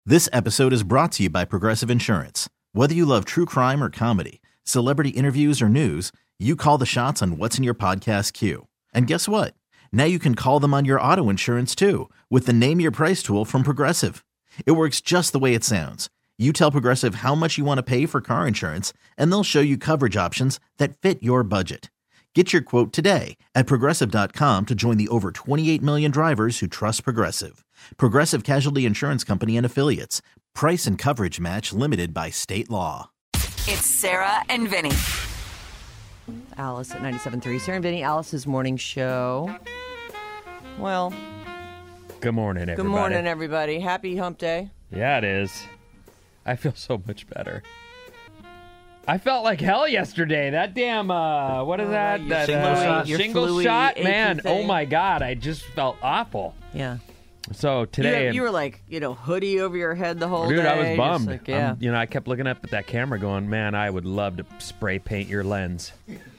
This episode is brought to you by Progressive Insurance. Whether you love true crime or comedy, celebrity interviews or news, you call the shots on what's in your podcast queue. And guess what? Now you can call them on your auto insurance too with the Name Your Price tool from Progressive. It works just the way it sounds. You tell Progressive how much you want to pay for car insurance, and they'll show you coverage options that fit your budget. Get your quote today at Progressive.com to join the over 28 million drivers who trust Progressive. Progressive Casualty Insurance Company and Affiliates. Price and coverage match limited by state law. It's Sarah and Vinny. Alice at 97.3. Sarah and Vinny, Alice's morning show. Well, good morning, everybody. Good morning, everybody. Happy hump day. Yeah, it is. I feel so much better. I felt like hell yesterday. That damn, what is that? That shingle shot? Man, oh my God. I just felt awful. Yeah. So today... You were like, hoodie over your head the whole day. Dude, I was bummed. Like, yeah. I kept looking up at that camera going, man, I would love to spray paint your lens.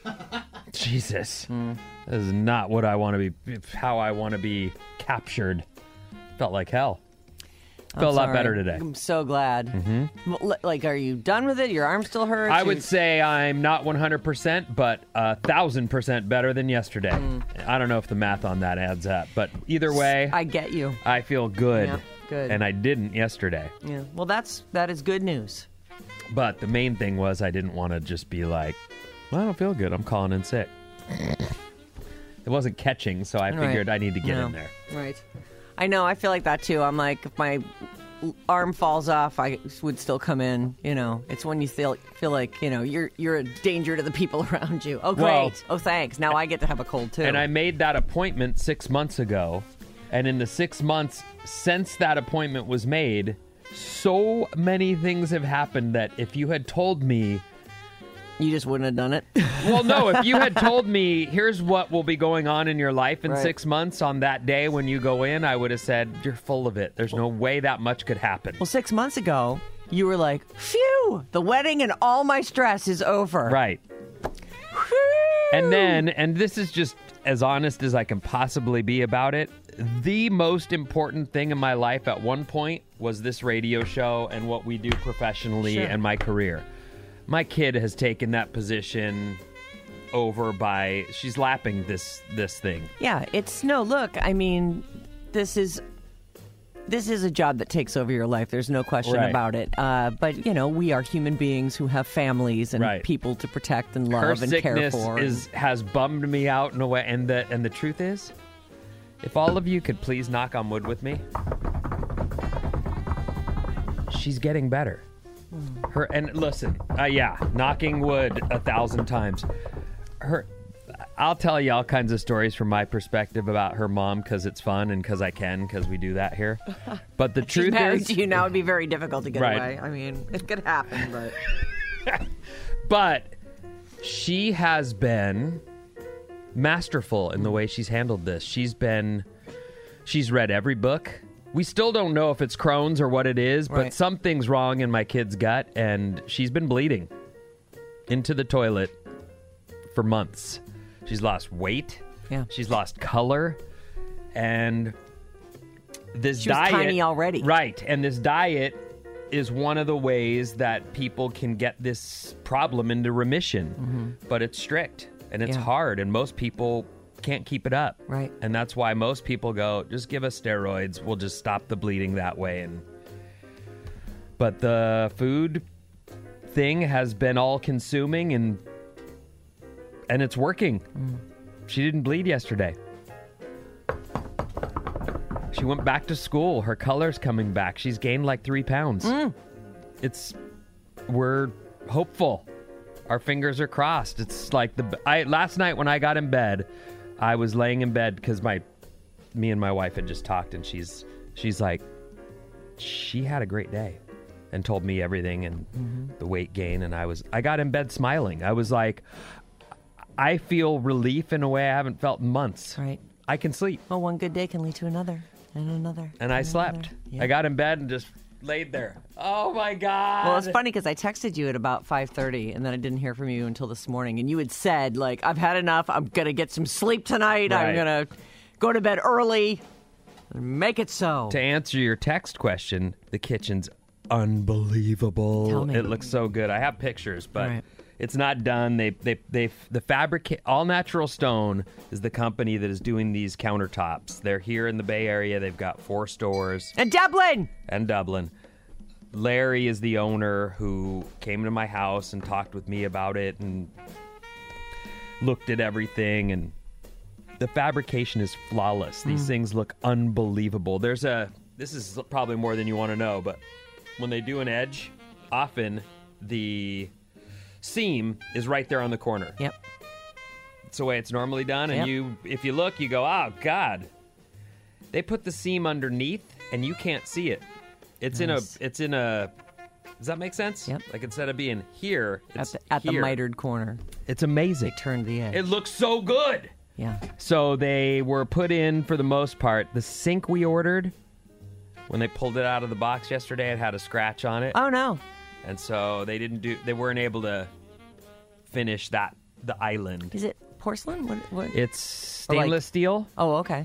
Jesus. This is not what I want to be, how I want to be captured. Felt like hell. Felt a lot better today. I'm so glad. Mm-hmm. Like, are you done with it? Your arm still hurts? I would say I'm not 100%, but 1,000% better than yesterday. I don't know if the math on that adds up, but either way, I get you. I feel good. Yeah, good. And I didn't yesterday. Yeah. Well, that is good news. But the main thing was I didn't want to just be like, well, I don't feel good. I'm calling in sick. It wasn't catching, so I figured I need to get in there. Right. I know. I feel like that, too. I'm like, if my arm falls off, I would still come in. It's when you feel like, you're a danger to the people around you. Oh, great. Oh, thanks. Now I get to have a cold, too. And I made that appointment 6 months ago. And in the 6 months since that appointment was made, so many things have happened that if you had told me... You just wouldn't have done it? Well, no. If you had told me, here's what will be going on in your life in 6 months on that day when you go in, I would have said, you're full of it. There's no way that much could happen. Well, 6 months ago, you were like, phew, the wedding and all my stress is over. Right. Whew. And this is just as honest as I can possibly be about it, the most important thing in my life at one point was this radio show and what we do professionally and my career. My kid has taken that position over by, she's lapping this thing. Yeah, this is a job that takes over your life. There's no question about it. But, we are human beings who have families and people to protect and love and care for. Her sickness has bummed me out in a way. And the truth is, if all of you could please knock on wood with me, she's getting better. And listen, knocking wood 1,000 times. I'll tell you all kinds of stories from my perspective about her mom because it's fun and because I can, because we do that here. But the truth is, you now it'd be very difficult to get away. I mean, it could happen, but but she has been masterful in the way she's handled this. She's read every book. We still don't know if it's Crohn's or what it is, but something's wrong in my kid's gut, and she's been bleeding into the toilet for months. She's lost weight. Yeah. She's lost color. And this diet... She was tiny already. Right. And this diet is one of the ways that people can get this problem into remission. Mm-hmm. But it's strict, and it's hard, and most people... can't keep it up. Right. And that's why most people go, just give us steroids. We'll just stop the bleeding that way. But the food thing has been all consuming and it's working. She didn't bleed yesterday. She went back to school. Her color's coming back. She's gained like 3 pounds. We're hopeful. Our fingers are crossed. It's like last night when I got in bed, I was laying in bed because me and my wife had just talked, and she's like, she had a great day and told me everything and the weight gain. And I got in bed smiling. I was like, I feel relief in a way I haven't felt in months. Right. I can sleep. Well, one good day can lead to another and another. And I slept. Yeah. I got in bed and just laid there. Oh, my God. Well, it's funny because I texted you at about 5:30, and then I didn't hear from you until this morning. And you had said, like, I've had enough. I'm going to get some sleep tonight. Right. I'm going to go to bed early. Make it so. To answer your text question, the kitchen's unbelievable. Tell me. It looks so good. I have pictures, but Right. it's not done. The fabricate All Natural Stone is the company that is doing these countertops. They're here in the Bay Area. They've got 4 stores. And Dublin! And Dublin. Larry is the owner who came to my house and talked with me about it and looked at everything, and the fabrication is flawless. These things look unbelievable. This is probably more than you want to know, but when they do an edge, often the seam is right there on the corner. Yep. It's the way it's normally done, and Yep. if you look, you go, oh, God. They put the seam underneath, and you can't see it. It's Nice. in a, does that make sense? Yep. Like instead of being here, it's At the here. mitered corner. It's amazing. Turned the edge. It looks so good. Yeah. So they were put in for the most part. The sink we ordered, when they pulled it out of the box yesterday, it had a scratch on it. Oh, no. And so they weren't able to finish the island. Is it porcelain? What? It's stainless steel. Oh, okay.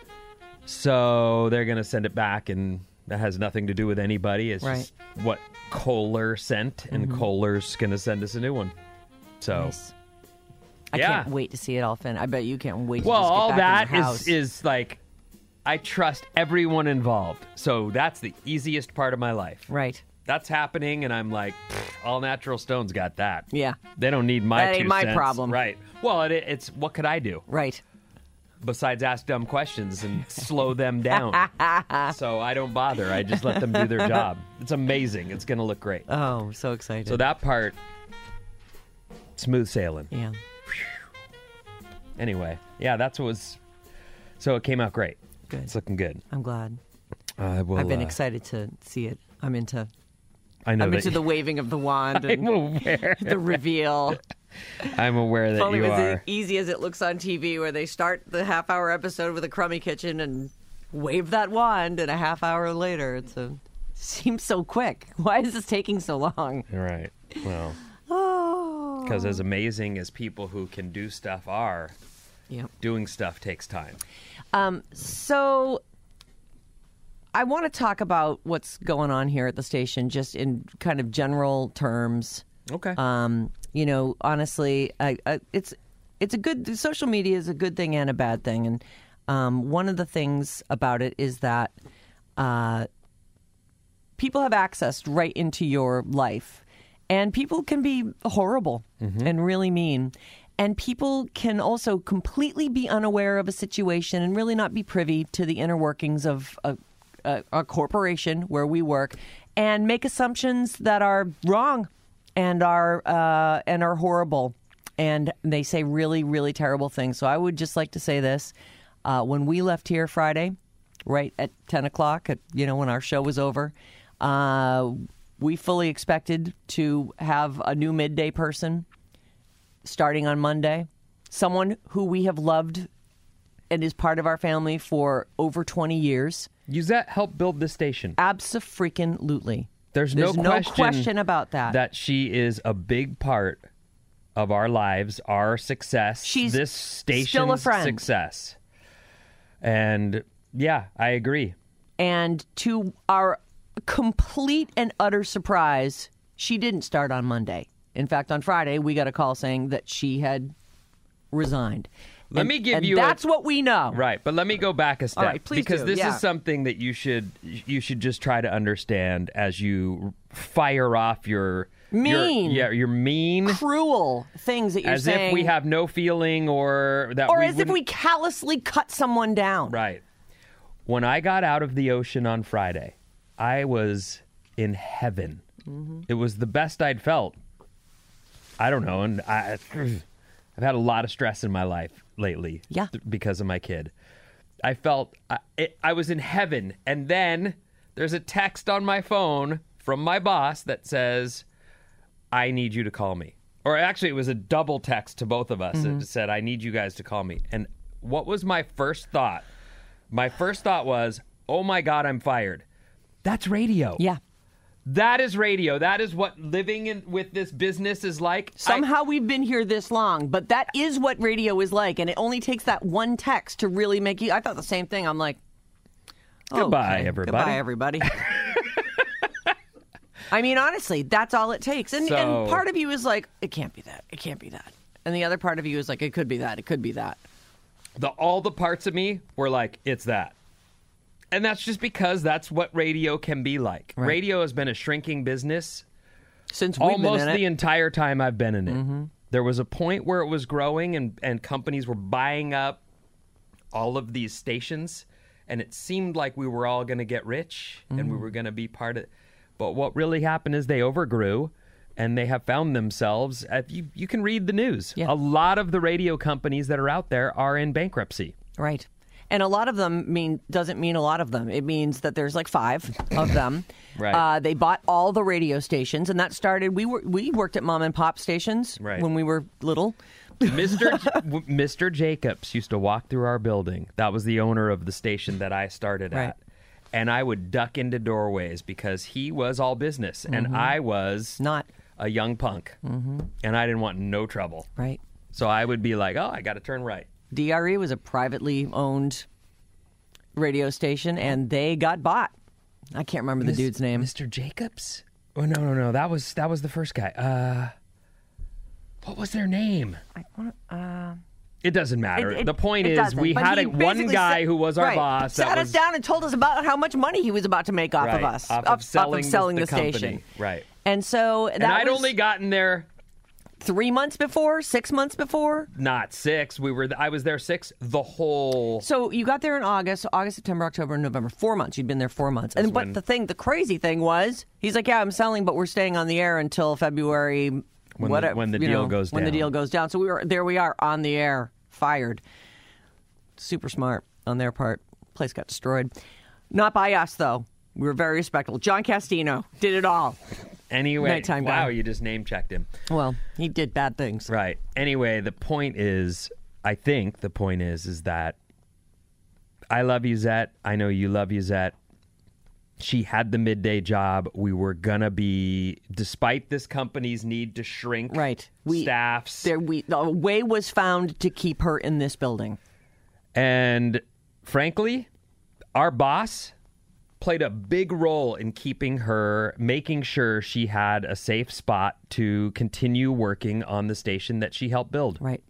So they're going to send it back, and that has nothing to do with anybody. It's Right. just what Kohler sent, and Kohler's going to send us a new one. So, Nice. I Yeah. can't wait to see it all finished. I bet you can't wait to well, just get all back that in your house. is like, I trust everyone involved. So that's the easiest part of my life. Right. That's happening, and I'm like, All Natural Stone's got that. Yeah. They don't need my That ain't 2 my cents. problem. Right. Well, it's what could I do Right. besides ask dumb questions and slow them down? So I don't bother. I just let them do their job. It's amazing. It's going to look great. Oh, so excited. So that part, smooth sailing. Yeah. Anyway, yeah, that's what was. So it came out great. Good. It's looking good. I'm glad. I will. I've been excited to see it. I'm into I know I'm that into the waving of the wand I'm and aware. the reveal. I'm aware that If only you it was are. as easy as it looks on TV, where they start the half-hour episode with a crummy kitchen and wave that wand, and a half hour later, seems so quick. Why is this taking so long? Right. Well, Oh. because as amazing as people who can do stuff are, Yep. doing stuff takes time. So I want to talk about what's going on here at the station, just in kind of general terms. Okay. Honestly, it's a good. Social media is a good thing and a bad thing, and one of the things about it is that people have access right into your life, and people can be horrible and really mean. And people can also completely be unaware of a situation and really not be privy to the inner workings of a corporation where we work, and make assumptions that are wrong and are horrible, and they say really, really terrible things. So I would just like to say this: when we left here Friday, right at 10 o'clock, when our show was over, we fully expected to have a new midday person starting on Monday, someone who we have loved and is part of our family for over 20 years. Yuzette helped build this station. Absolutely. There's no no question about that. That she is a big part of our lives, our success, She's this station's still a friend. success. And yeah, I agree. And to our complete and utter surprise, she didn't start on Monday. In fact, on Friday, we got a call saying that she had resigned. Let me give you that's what we know. Right, but let me go back a step. All right, please because do, this yeah. is something that you should just try to understand as you fire off your Mean. your mean, Cruel things that you're as saying. if we have no feeling or that or we as if wouldn't- we callously cut someone down. Right. When I got out of the ocean on Friday, I was in heaven. Mm-hmm. It was the best I'd felt. I don't know, and I've had a lot of stress in my life lately. Yeah. Because of my kid. I felt I was in heaven, and then there's a text on my phone from my boss that says, "I need you to call me." Or actually, it was a double text to both of us. Mm-hmm. It said, "I need you guys to call me." And what was my first thought? My first thought was, "Oh my God, I'm fired." That's radio. Yeah. That is radio. That is what living with this business is like. Somehow we've been here this long, but that is what radio is like, and it only takes that one text to really make you. I thought the same thing. I'm like, Goodbye, everybody. Goodbye, everybody. I mean, honestly, that's all it takes. And part of you is like, it can't be that. It can't be that. And the other part of you is like, it could be that. It could be that. All the parts of me were like, it's that. And that's just because that's what radio can be like. Right. Radio has been a shrinking business since we've almost been in the it. entire time I've been in it. There was a point where it was growing and companies were buying up all of these stations, and it seemed like we were all going to get rich and we were going to be part of it. But what really happened is they overgrew, and they have found themselves, you can read the news. Yeah. A lot of the radio companies that are out there are in bankruptcy. Right. And a lot of them doesn't mean a lot of them. It means that there's like 5 of them. Right. They bought all the radio stations, and that started. We worked at mom and pop stations when we were little. Mr. Jacobs used to walk through our building. That was the owner of the station that I started at. And I would duck into doorways because he was all business, and I was not a young punk, and I didn't want no trouble. Right. So I would be like, oh, I got to turn right. DRE was a privately owned radio station, and they got bought. I can't remember the dude's name. Mr. Jacobs? Oh, no. That was the first guy. What was their name? It doesn't matter. The point is, we had one guy who was our boss. Sat us down and told us about how much money he was about to make off of us. Off of selling the station. Company. Right. And so and I'd only gotten there 3 months before, 6 months before? Not 6. I was there 6 the whole... So you got there in August, September, October, and November. 4 months. You'd been there 4 months. But the crazy thing was, he's like, yeah, I'm selling, but we're staying on the air until February... When the deal goes down. When the deal goes down. So we are on the air, fired. Super smart on their part. Place got destroyed. Not by us, though. We were very respectful. John Castino did it all. Anyway, Nighttime wow, guy. you just name-checked him. Well, he did bad things. Right. Anyway, I think the point is that I love Yuzette. I know you love Yuzette. She had the midday job. We were going to be, despite this company's need to shrink staffs. A way was found to keep her in this building. And frankly, our boss played a big role in keeping her, making sure she had a safe spot to continue working on the station that she helped build. Right.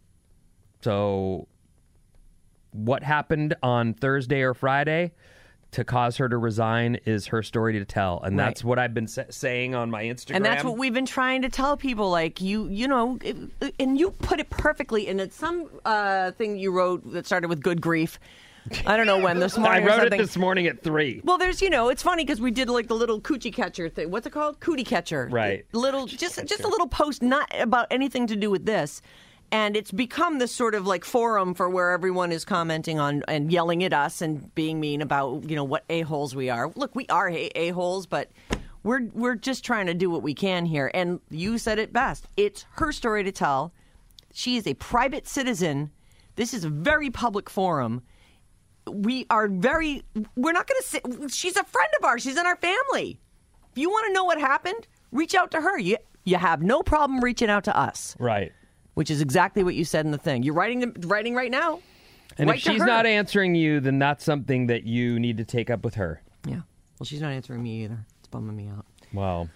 So what happened on Thursday or Friday to cause her to resign is her story to tell. And that's what I've been saying on my Instagram. And that's what we've been trying to tell people. Like, you know, and you put it perfectly. And it's some thing you wrote that started with good grief. I don't know when, this morning I wrote it this morning at 3. Well, there's, it's funny because we did like the little coochie catcher thing. What's it called? Cootie catcher. Right. Just a little post, not about anything to do with this. And it's become this sort of like forum for where everyone is commenting on and yelling at us and being mean about, what a-holes we are. Look, we are a-holes, but we're just trying to do what we can here. And you said it best. It's her story to tell. She is a private citizen. This is a very public forum. We're not going to sit. She's a friend of ours. She's in our family. If you want to know what happened, reach out to her. You have no problem reaching out to us. Right. Which is exactly what you said in the thing. You're writing right now. And if she's not answering you, then that's something that you need to take up with her. Yeah. Well, she's not answering me either. It's bumming me out. Well,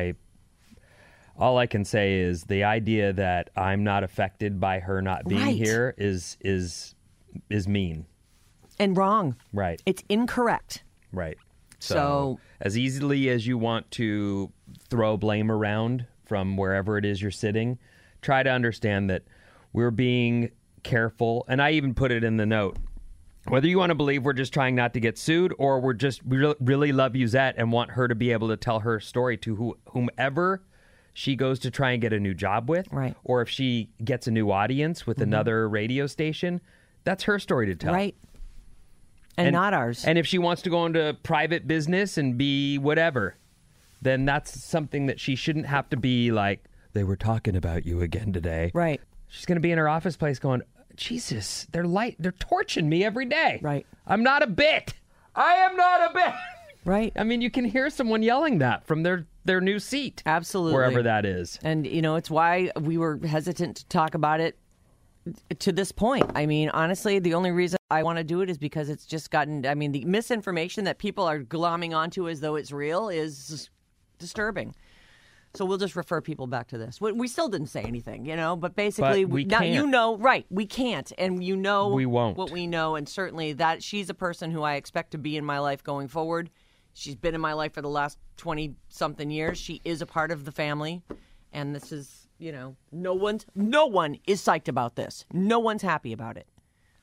all I can say is the idea that I'm not affected by her not being here is mean. And wrong. Right. It's incorrect. Right. So as easily as you want to throw blame around from wherever it is you're sitting, try to understand that we're being careful. And I even put it in the note. Whether you want to believe we're just trying not to get sued or we really love Yuzette and want her to be able to tell her story to whomever she goes to try and get a new job with. Right. Or if she gets a new audience with another radio station, that's her story to tell. Right. And not ours. And if she wants to go into private business and be whatever, then that's something that she shouldn't have to be like, they were talking about you again today. Right. She's going to be in her office place going, Jesus, they're torching me every day. Right. I'm not a bit. I am not a bit. Right. I mean, you can hear someone yelling that from their new seat. Absolutely. Wherever that is. And, it's why we were hesitant to talk about it to this point. I mean, honestly, the only reason I want to do it is because it's just gotten, I mean, the misinformation that people are glomming onto as though it's real is disturbing. So we'll just refer people back to this. We still didn't say anything, but basically, But we can't. right, we can't. And we won't. What we know. And certainly that she's a person who I expect to be in my life going forward. She's been in my life for the last 20-something years. She is a part of the family. And this is, no one is psyched about this. No one's happy about it.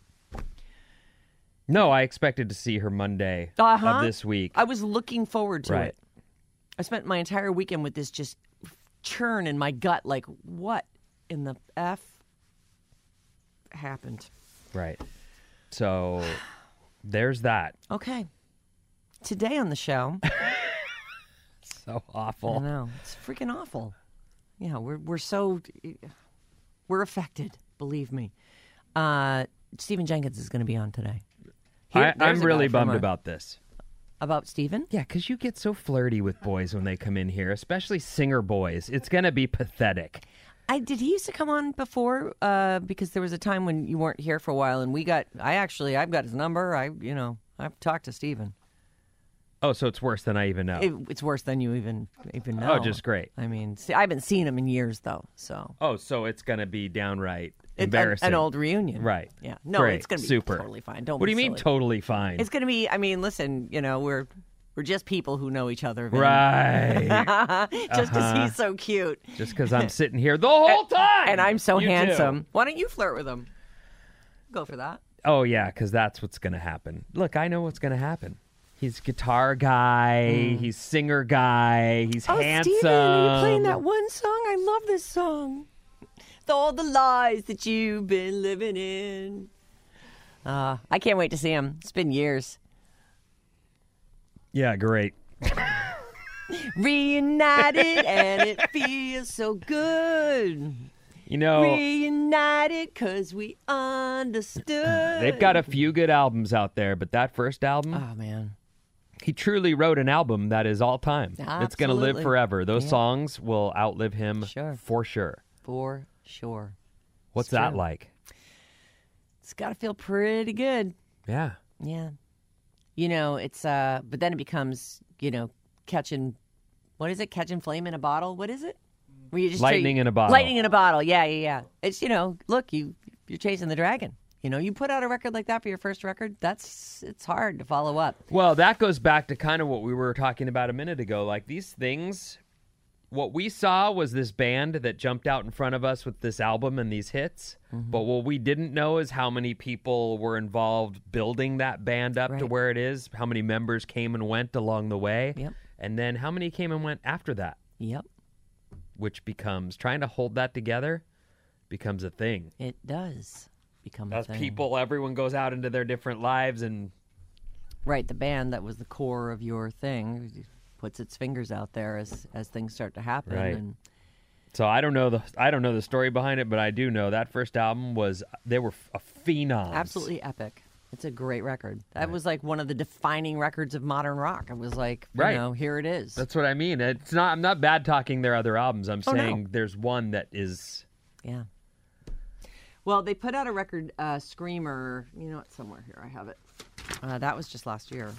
No, I expected to see her Monday of this week. I was looking forward to Right. it. I spent my entire weekend with this just churn in my gut, like, what in the F happened? Right. So there's that. Okay. Today on the show. So I awful. know. It's freaking awful. Yeah, we're affected, believe me. Stephen Jenkins is going to be on today. I'm There's a really guy from bummed a- about this. About Stephen? Yeah, because you get so flirty with boys when they come in here, especially singer boys. It's going to be pathetic. Did he used to come on before? Because there was a time when you weren't here for a while, and I've got his number. I've talked to Stephen. Oh, so it's worse than I even know. It's worse than you even know. Oh, just great. I mean, I haven't seen him in years though, so Oh, so it's going to be downright embarrassing. An old reunion, Right. Yeah, no, Great. it's going to be Super. totally fine. Don't. What do be you mean silly. totally fine? It's going to be. I mean, listen, we're just people who know each other, Vin. Right. Just because he's so cute, Just because I'm sitting here the whole time. and I'm so You handsome. too. Why don't you flirt with him? Go for that. Oh, yeah, because that's what's going to happen. Look, I know what's going to happen. He's guitar guy. He's singer guy. He's handsome. Steven, are you playing that one song? I love this song. All the lies that you've been living in. I can't wait to see him. It's been years. Yeah, great. Reunited and it feels so good. Reunited because we understood. They've got a few good albums out there, but that first album, Oh, man. he truly wrote an album that is all time. It's going to live Absolutely. forever. Those Yeah. songs will outlive him Sure. for sure. For sure. What's It's that true. like? It's got to feel pretty good. Yeah. Yeah. It's, but then it becomes, catching, what is it? Catching flame in a bottle? What is it? Where you just Lightning in a bottle. Lightning in a bottle. Yeah. It's, look, you're chasing the dragon. You put out a record like that for your first record, it's hard to follow up. Well, that goes back to kind of what we were talking about a minute ago. Like these things, what we saw was this band that jumped out in front of us with this album and these hits. Mm-hmm. But what we didn't know is how many people were involved building that band up to Right. where it is, how many members came and went along the way, Yep. and then how many came and went after that, Yep. which becomes trying to hold that together becomes a thing. It does become As a thing. people, everyone goes out into their different lives and Right, the band that was the core of your thing puts its fingers out there as things start to happen. Right. And so I don't know the story behind it, but I do know that first album they were a phenom. absolutely epic. It's a great record. That was like one of the defining records of modern rock. It was like, Right. here it is. That's what I mean. I'm not bad talking their other albums. I'm Oh, no. saying there's one that is Yeah. Well, they put out a record, Screamer. It's somewhere here. I have it. That was just last year,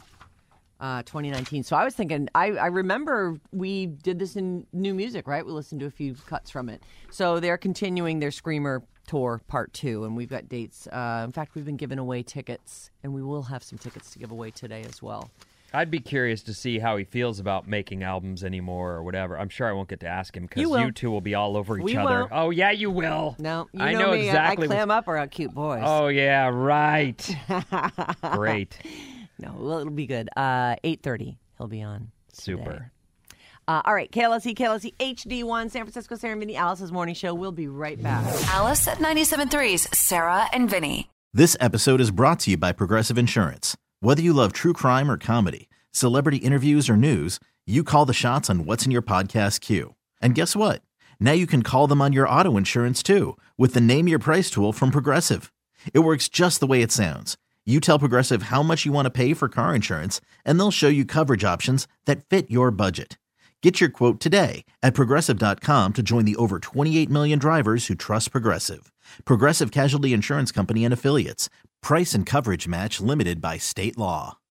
2019. So I was thinking, I remember we did this in New Music, right? We listened to a few cuts from it. So they're continuing their Screamer tour part 2, and we've got dates. In fact, we've been giving away tickets, and we will have some tickets to give away today as well. I'd be curious to see how he feels about making albums anymore or whatever. I'm sure I won't get to ask him because You will. you two will be all over each We other. won't. Oh, yeah, you will. No, you I know me. exactly. I clam up around cute boys. Oh, yeah, right. Great. No, well, it'll be good. 8:30, he'll be on. Super. Today. All right, KLSE HD1, San Francisco, Sarah and Vinny, Alice's Morning Show. We'll be right back. Alice at 97.3's Sarah and Vinny. This episode is brought to you by Progressive Insurance. Whether you love true crime or comedy, celebrity interviews or news, you call the shots on what's in your podcast queue. And guess what? Now you can call them on your auto insurance too with the Name Your Price tool from Progressive. It works just the way it sounds. You tell Progressive how much you want to pay for car insurance, and they'll show you coverage options that fit your budget. Get your quote today at Progressive.com to join the over 28 million drivers who trust Progressive. Progressive Casualty Insurance Company and Affiliates. Price and coverage match limited by state law.